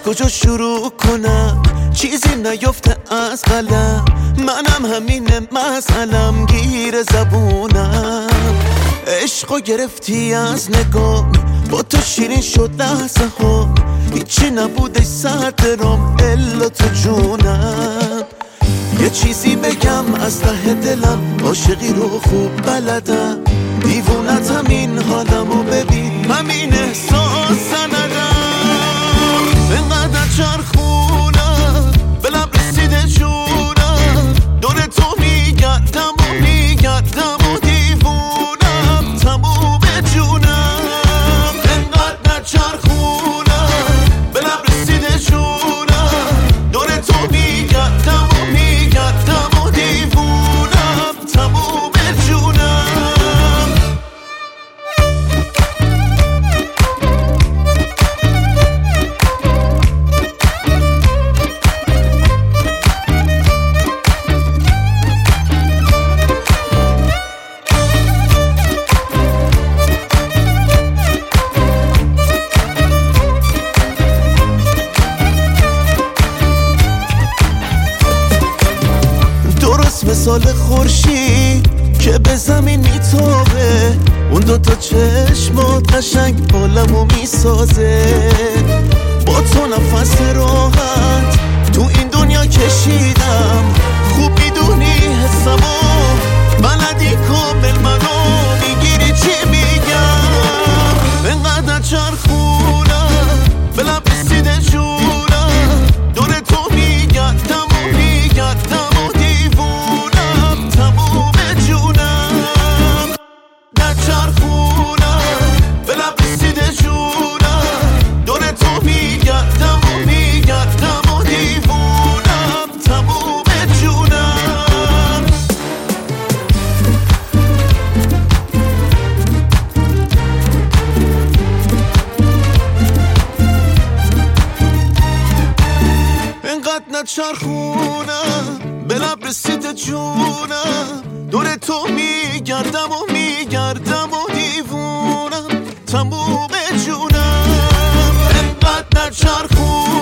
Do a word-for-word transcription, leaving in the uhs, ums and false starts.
کجا شروع کنم؟ چیزی نیفته از قلم، منم همینه مسئلم، گیر زبونم. عشقو گرفتی از نگاه، با تو شیرین شد لحظه ها، هیچی نبوده صدرم الا تو جونم. یه چیزی بگم از ته دلم، عاشقی رو خوب بلدم، دیوونتم این حالمو ببین، همین احساس ندم. اینقدر چرخونم به لب رسیده جونم، دور تو میگردم و میگردم و دیوونم، تموم جونم. اینقدر چرخونم به لب رسیده جونم، دور تو میگردم و میگردم و دیوونم، تموم جونم. مثال خورشید که به زمین میتابه، اون دوتا چشمات قشنگ حالمو میسازه. با تو نفس راحت تو این دنیا کشیدم، خوب میدونی حسمو، بلدی کامل منو، میگیری چی میگم. اینقدر چرخونم به لب رسیده جونم، دور تو میگردم و میگردم و دیوونم، تموم جونم. در چرخونم به لب رسیده جونم، دور تو میگردم و میگردم و دیوونم، تموم جونم. اینقدر نچرخونم به لب رسیده جونم، دور تو میگردم و میگردم و دیوونم، تموم جونم. اینقدر نچرخونم